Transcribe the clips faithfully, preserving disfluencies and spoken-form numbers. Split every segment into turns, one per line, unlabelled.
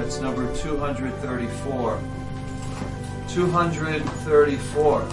That's number two hundred thirty-four. two hundred thirty-four.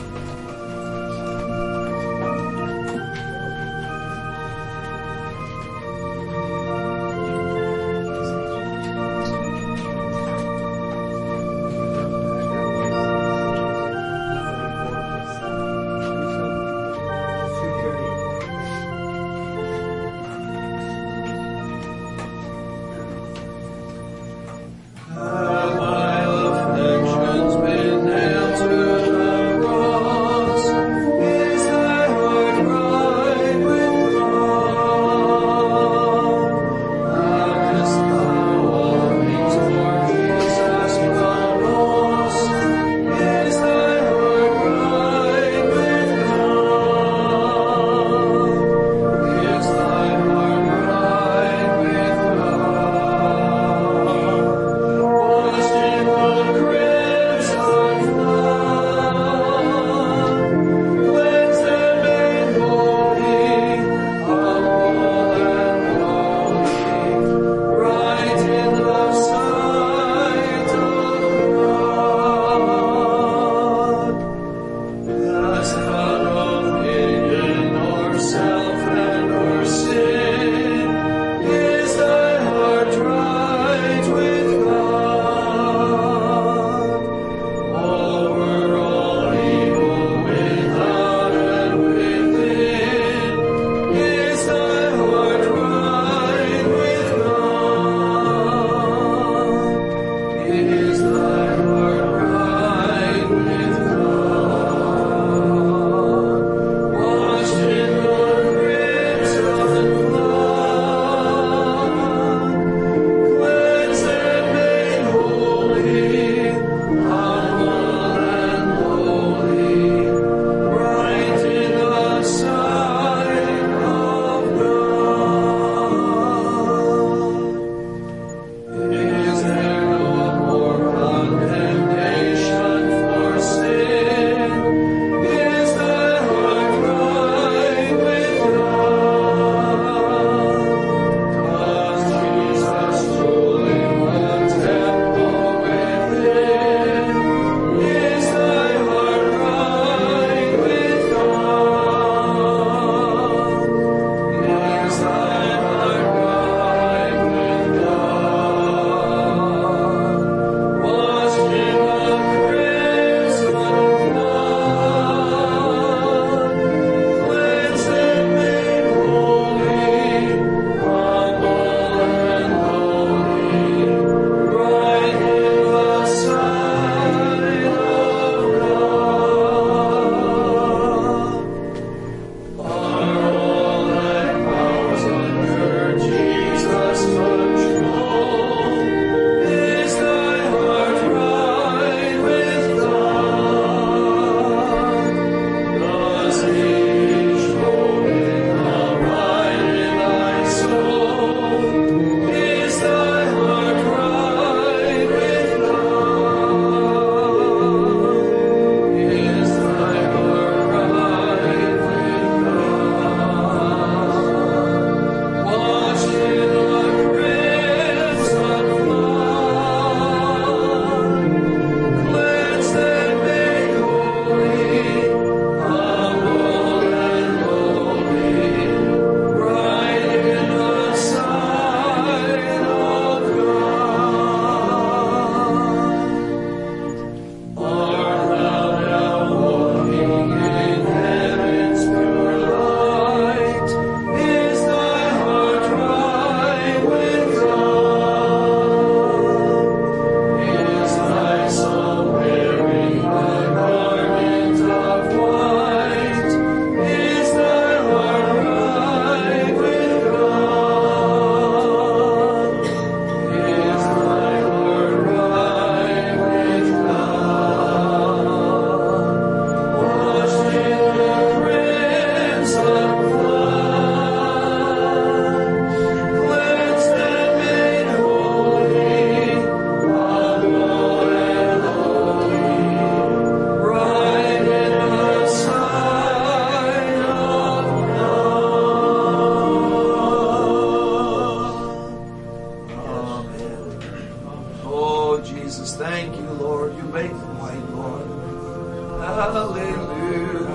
Lord Jesus. Thank you, Lord. You make them white, Lord. Hallelujah.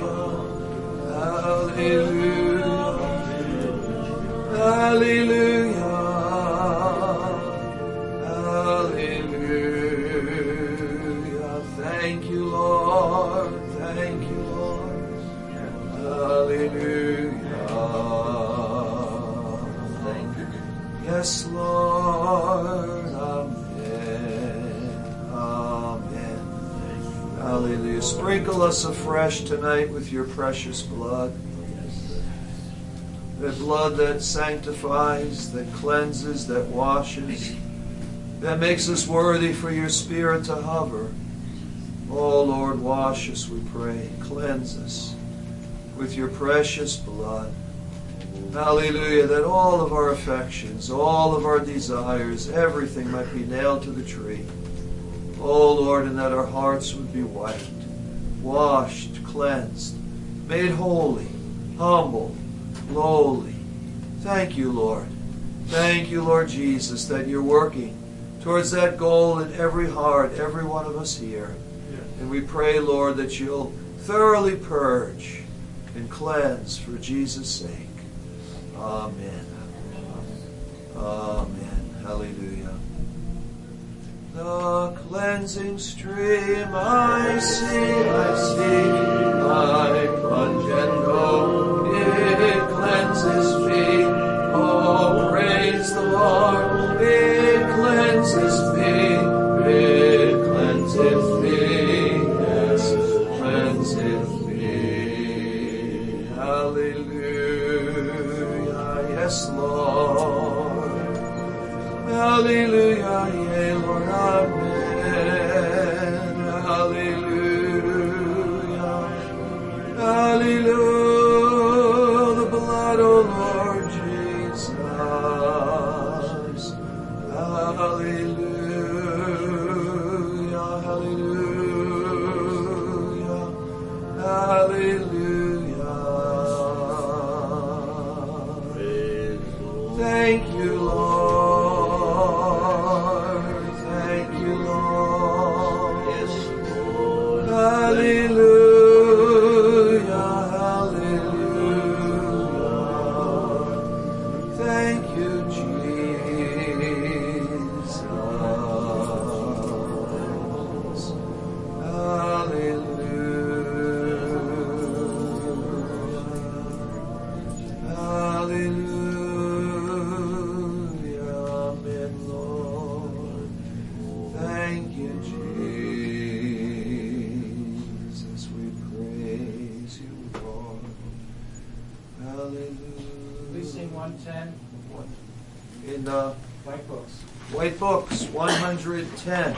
Hallelujah. Hallelujah. Hallelujah. Thank you, Lord. Thank you, Lord. Hallelujah. Thank you. Yes, Lord. Amen. Amen. Hallelujah. Sprinkle us afresh tonight with your precious blood. That blood that sanctifies, that cleanses, that washes, that makes us worthy for your Spirit to hover. Oh Lord, wash us, we pray. Cleanse us with your precious blood. Hallelujah, that all of our affections, all of our desires, everything might be nailed to the tree. Oh Lord, and that our hearts would be white, washed, cleansed, made holy, humble, lowly. Thank you, Lord. Thank you, Lord Jesus, that you're working towards that goal in every heart, every one of us here. And we pray, Lord, that you'll thoroughly purge and cleanse for Jesus' sake. Amen. Amen. Hallelujah. The cleansing stream I see, I see, I plunge and go. It cleanses me. Oh, praise the Lord. It cleanses me. It cleanseth me. Yes, cleanseth me. Hallelujah. Yes, Lord. Hallelujah. Yea, Lord. Amen. Hallelujah. Hallelujah. The blood, O Lord Jesus. Hallelujah. Hallelujah. Hallelujah. Thank you, Lord. Thank you, Lord. Yes, Lord. Hallelujah. Hallelujah. Thank you, Jesus. Hallelujah. Hallelujah. Amen, Lord. Thank you, Jesus. We praise you, Lord. Hallelujah.
Please sing one ten.
In the
White books.
White Books, one hundred ten.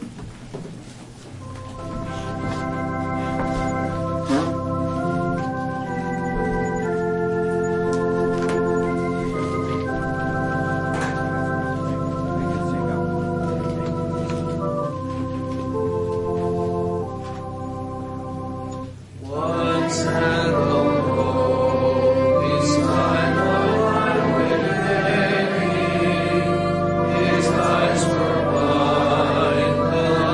Once and alone, beside the highway, his eyes were wide.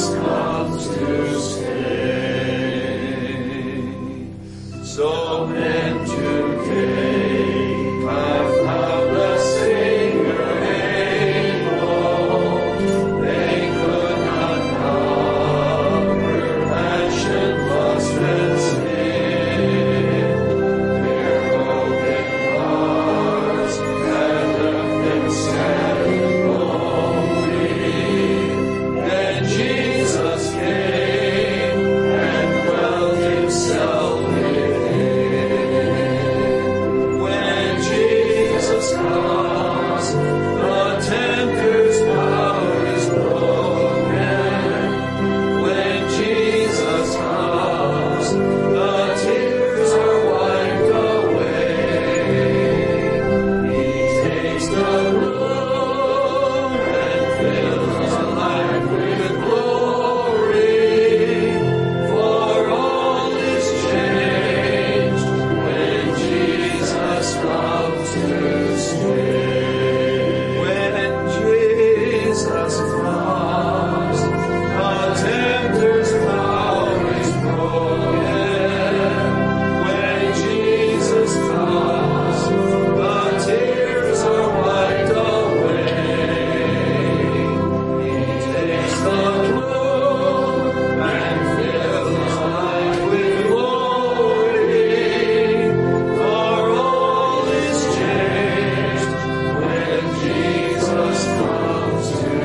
Jesus comes to stay. So men today have found a Savior able. They could not conquer passion, lust, and sin. Their broken hearts had left them sad and lonely. Then Jesus came and dwelt himself within. When Jesus comes, the tempter's power is broken. When Jesus comes, the tears are wiped away. He takes the room and fills our life with glory. For all is changed when Jesus comes to stay. When Jesus comes, the tempter's power is broken. When Jesus comes, the tears are wiped away. He takes the gloom and fills life with glory. For all is changed when Jesus comes to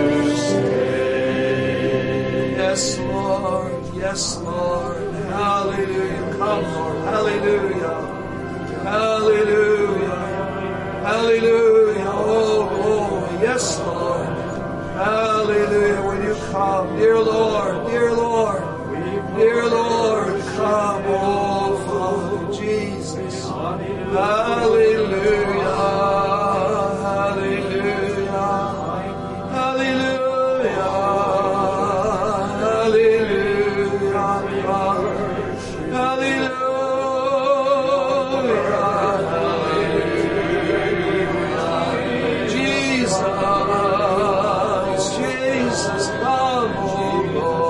stay. Yes, Lord. Yes, Lord. Hallelujah. Come, Lord. Hallelujah. Hallelujah. Hallelujah. Oh, glory. Yes, Lord. Hallelujah. When you come, dear Lord, dear Lord, dear Lord, come, oh, Father Jesus. Hallelujah. Hallelujah. Hallelujah. Hallelujah. Father. Hallelujah. Jesus, Jesus, come, oh Lord.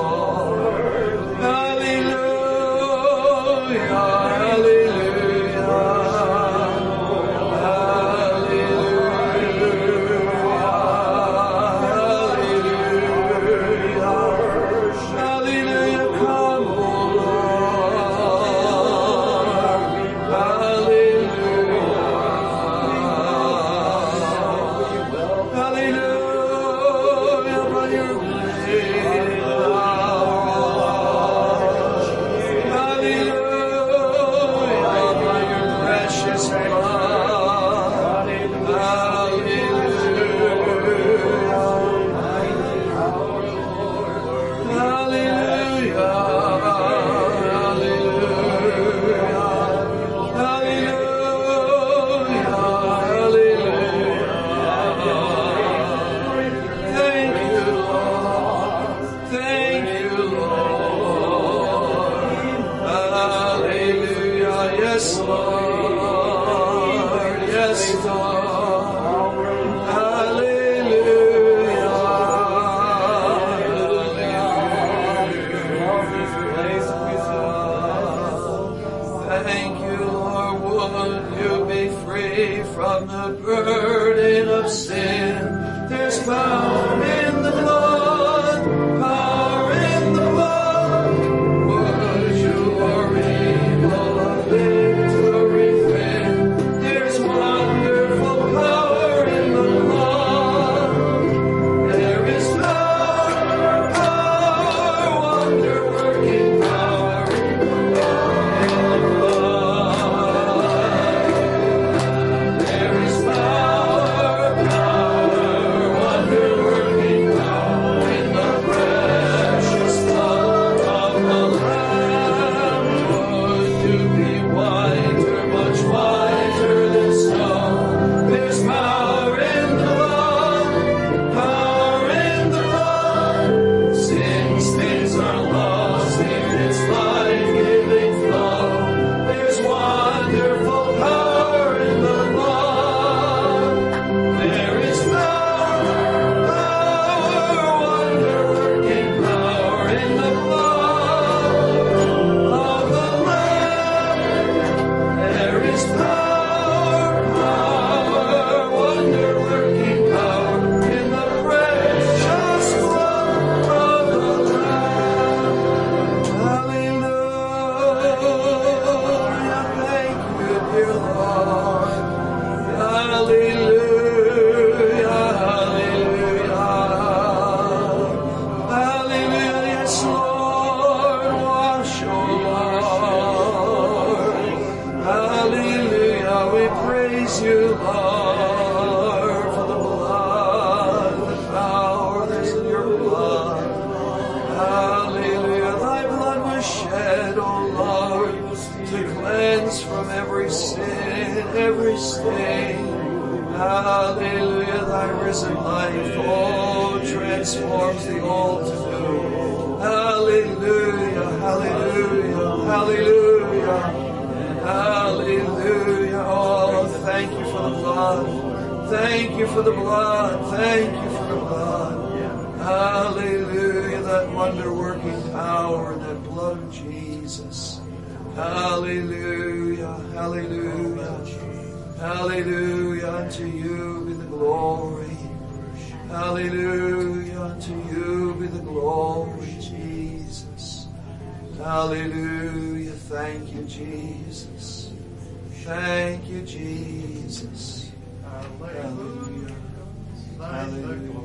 you, Lord, for the blood, the power that's in your blood. Hallelujah. Thy blood was shed, O Lord, to cleanse from every sin, every stain. Hallelujah. Thy risen life, oh, transforms the old to new. Hallelujah. Hallelujah. Hallelujah. Hallelujah. Oh, thank you for the blood. Thank you for the blood. Thank you for the blood. Hallelujah. That wonder-working power, that blood of Jesus. Hallelujah. Hallelujah. Hallelujah. Unto you be the glory. Hallelujah. Unto you be the glory, Jesus. Hallelujah. Thank you, Jesus. Thank you, Jesus. Hallelujah. Hallelujah.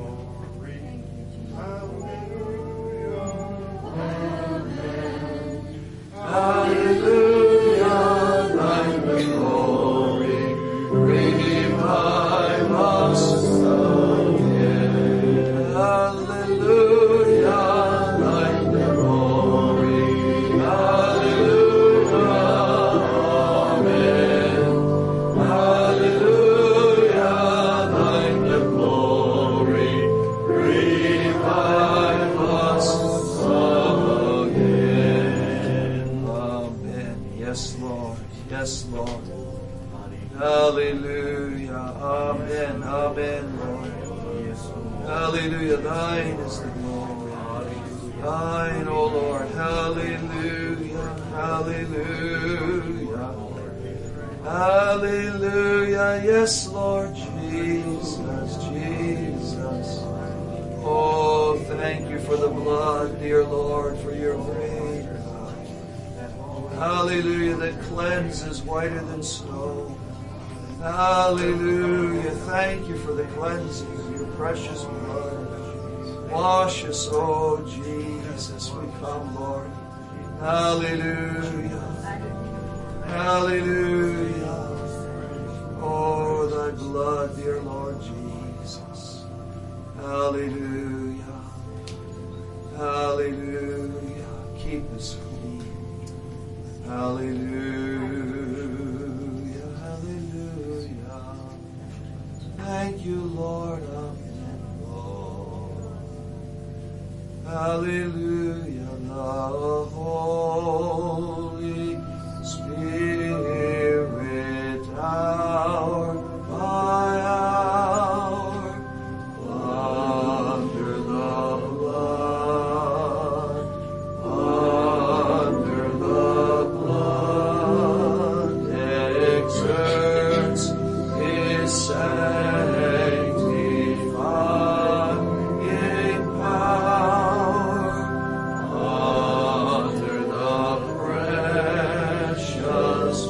Hallelujah. Thine the glory. Revive us again. Hallelujah. Thine the glory. Hallelujah. Amen. Hallelujah. Thine the glory. Revive us again. Amen. Yes, Lord. Yes, Lord. Hallelujah. Amen. Amen, Lord. Hallelujah. Thine is the glory. Thine, O Lord. Hallelujah. Hallelujah. Hallelujah. Yes, Lord Jesus. Jesus. Oh, thank you for the blood, dear Lord, for your great blood. Hallelujah. That cleanses whiter than snow. Hallelujah. Thank you for the cleansing of your precious blood. Wash us, oh Jesus. We come, Lord. Hallelujah. Hallelujah. Oh, thy blood, dear Lord Jesus. Hallelujah. Hallelujah. Keep us clean. Hallelujah. Thank you, Lord. Amen, Lord. Hallelujah. The Holy Spirit, hour by hour, under the blood, under the blood, exerts his sanctifying power, under the precious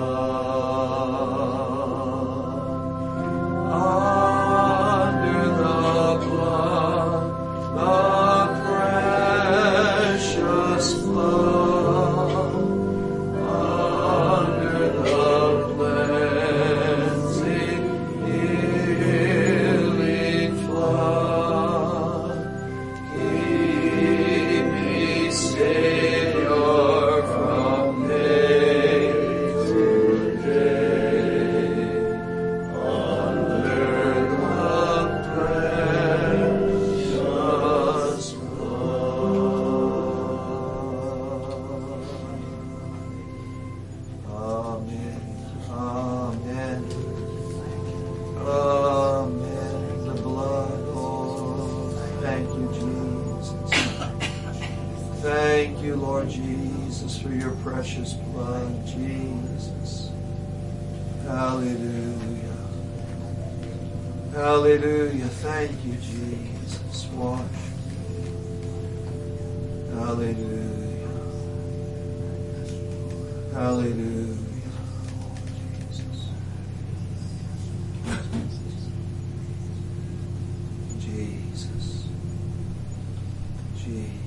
Thank you, Lord Jesus, for your precious blood, Jesus. Hallelujah. Hallelujah. Thank you, Jesus. Wash. Hallelujah. Hallelujah. Jesus. Jesus.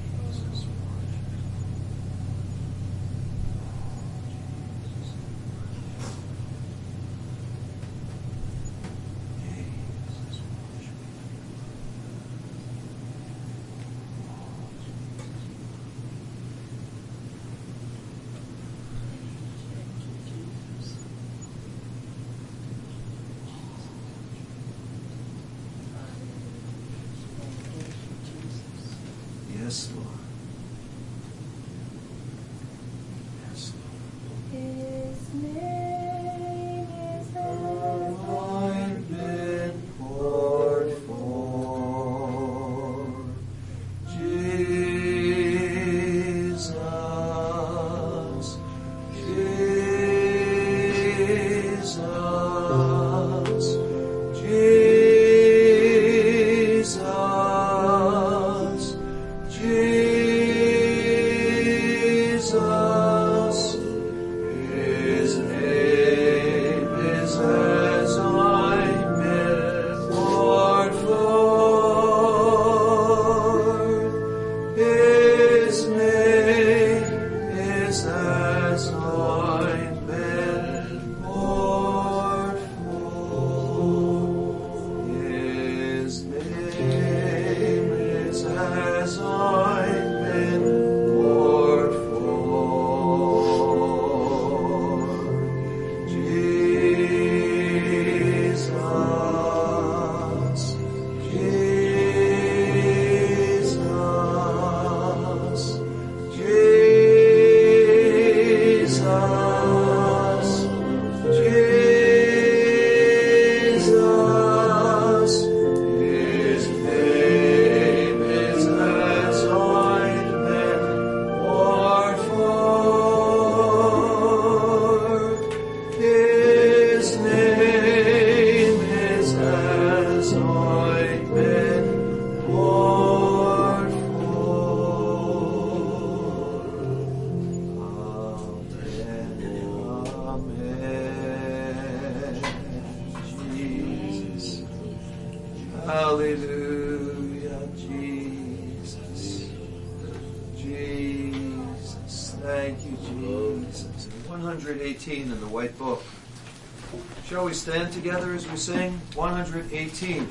Hallelujah, Jesus. Jesus. Thank you, Jesus. one hundred eighteen in the White Book. Shall we stand together as we sing? one hundred eighteen.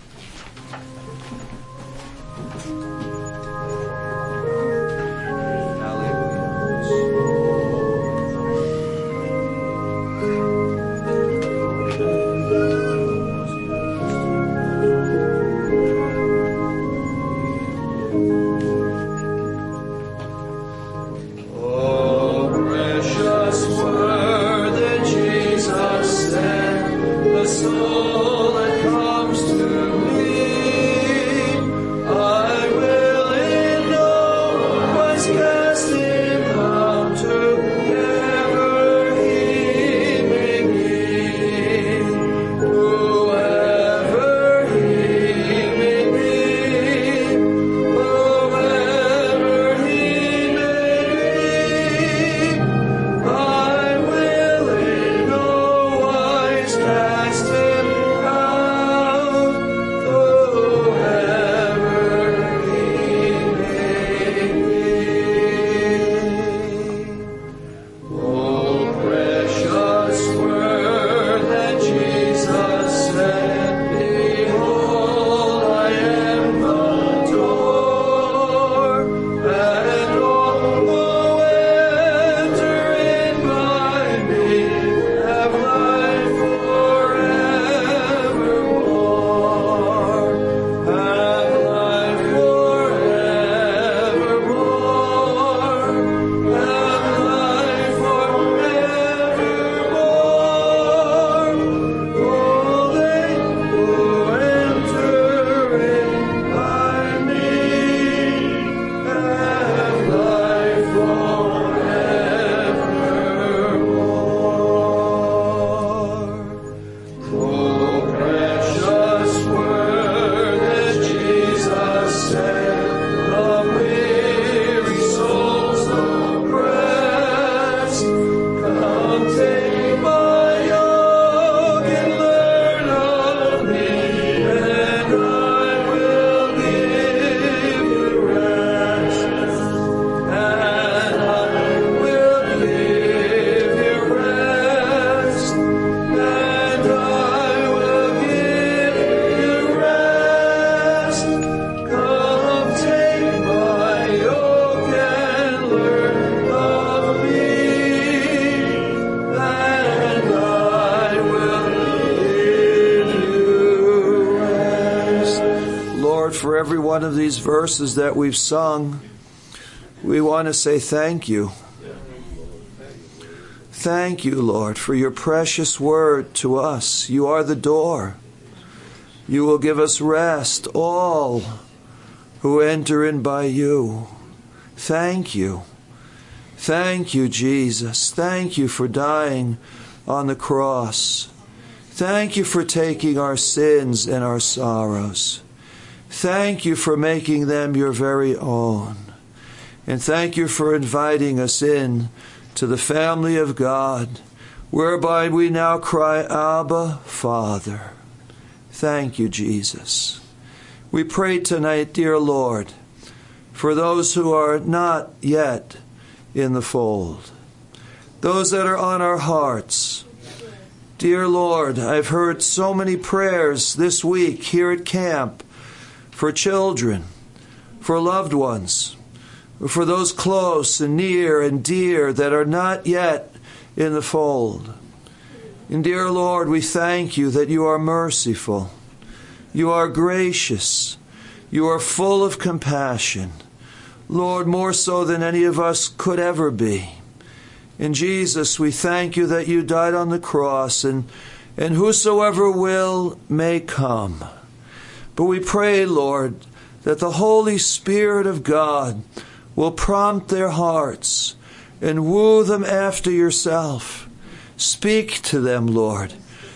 For every one of these verses that we've sung, we want to say thank you. Thank you, Lord, for your precious word to us. You are the door. You will give us rest, all who enter in by you. Thank you. Thank you, Jesus. Thank you for dying on the cross. Thank you for taking our sins and our sorrows. Thank you for making them your very own. And thank you for inviting us in to the family of God, whereby we now cry, Abba, Father. Thank you, Jesus. We pray tonight, dear Lord, for those who are not yet in the fold, those that are on our hearts. Dear Lord, I've heard so many prayers this week here at camp for children, for loved ones, for those close and near and dear that are not yet in the fold. And dear Lord, we thank you that you are merciful, you are gracious, you are full of compassion. Lord, more so than any of us could ever be. In Jesus, we thank you that you died on the cross, and, and whosoever will may come. But we pray, Lord, that the Holy Spirit of God will prompt their hearts and woo them after yourself. Speak to them, Lord.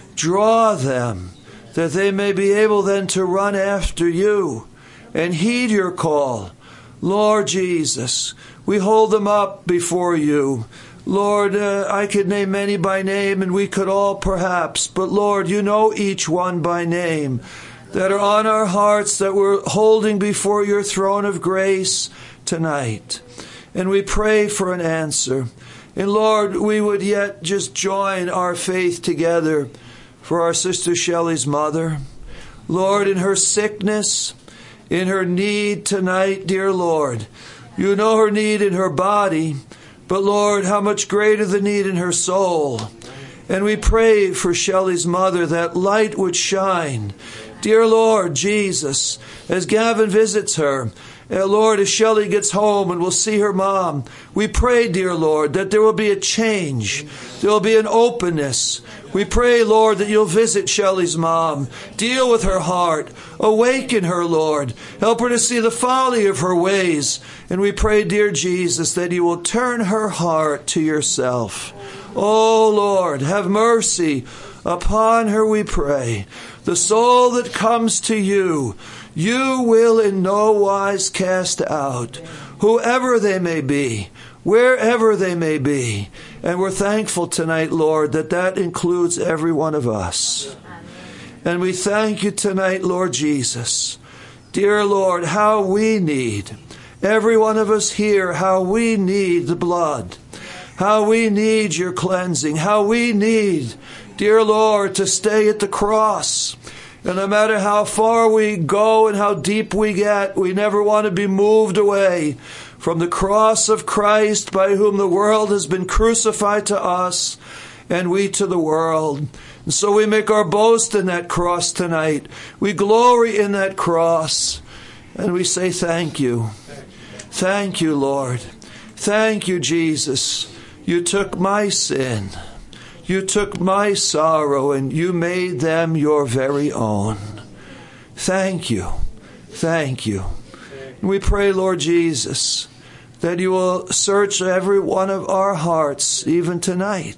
Draw them, that they may be able then to run after you and heed your call. Lord Jesus, we hold them up before you. Lord, uh, I could name many by name, and we could all perhaps, but Lord, you know each one by name that are on our hearts that we're holding before your throne of grace tonight. And we pray for an answer. And Lord, we would yet just join our faith together for our sister Shelley's mother. Lord, in her sickness, in her need tonight, dear Lord, you know her need in her body, but Lord, how much greater the need in her soul. And we pray for Shelley's mother that light would shine. Dear Lord Jesus, as Gavin visits her, Uh, Lord, as Shelley gets home and will see her mom, we pray, dear Lord, that there will be a change. There will be an openness. We pray, Lord, that you'll visit Shelley's mom. Deal with her heart. Awaken her, Lord. Help her to see the folly of her ways. And we pray, dear Jesus, that you will turn her heart to yourself. Oh, Lord, have mercy upon her, we pray. The soul that comes to you, you will in no wise cast out, whoever they may be, wherever they may be. And we're thankful tonight, Lord, that that includes every one of us. And we thank you tonight, Lord Jesus. Dear Lord, how we need, every one of us here, how we need the blood, how we need your cleansing, how we need, dear Lord, to stay at the cross. And no matter how far we go and how deep we get, we never want to be moved away from the cross of Christ, by whom the world has been crucified to us and we to the world. And so we make our boast in that cross tonight. We glory in that cross. And we say thank you. Thank you, Lord. Thank you, Jesus. You took my sin. You took my sorrow and you made them your very own. Thank you. Thank you. And we pray, Lord Jesus, that you will search every one of our hearts even tonight.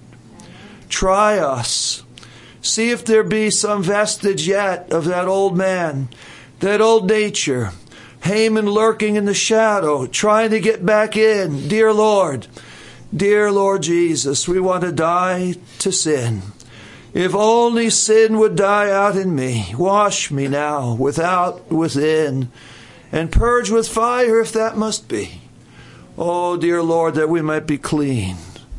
Try us. See if there be some vestige yet of that old man, that old nature, Haman lurking in the shadow, trying to get back in. Dear Lord, dear Lord Jesus, we want to die to sin. If only sin would die out in me. Wash me now, without, within, and purge with fire if that must be. Oh, dear Lord, that we might be clean.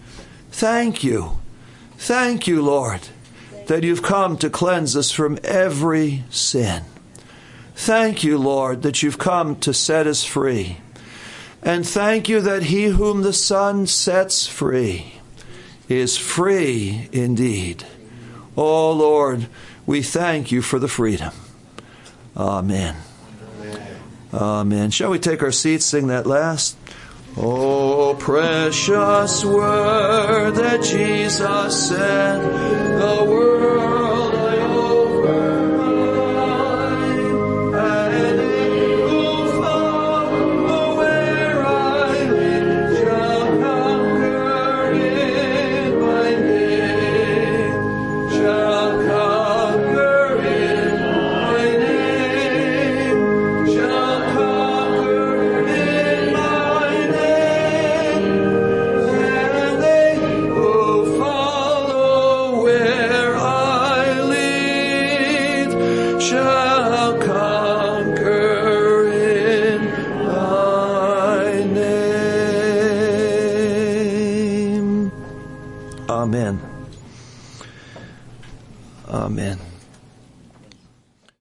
Thank you. Thank you, Lord, that you've come to cleanse us from every sin. Thank you, Lord, that you've come to set us free. And thank you that he whom the Son sets free is free indeed. Oh, Lord, we thank you for the freedom. Amen. Amen. Shall we take our seats, sing that last? Oh, precious word that Jesus said, the world I override, and it will follow where I live, shall conquer in my name, shall conquer in my name, shall conquer in my name, and they will follow where I
Amen.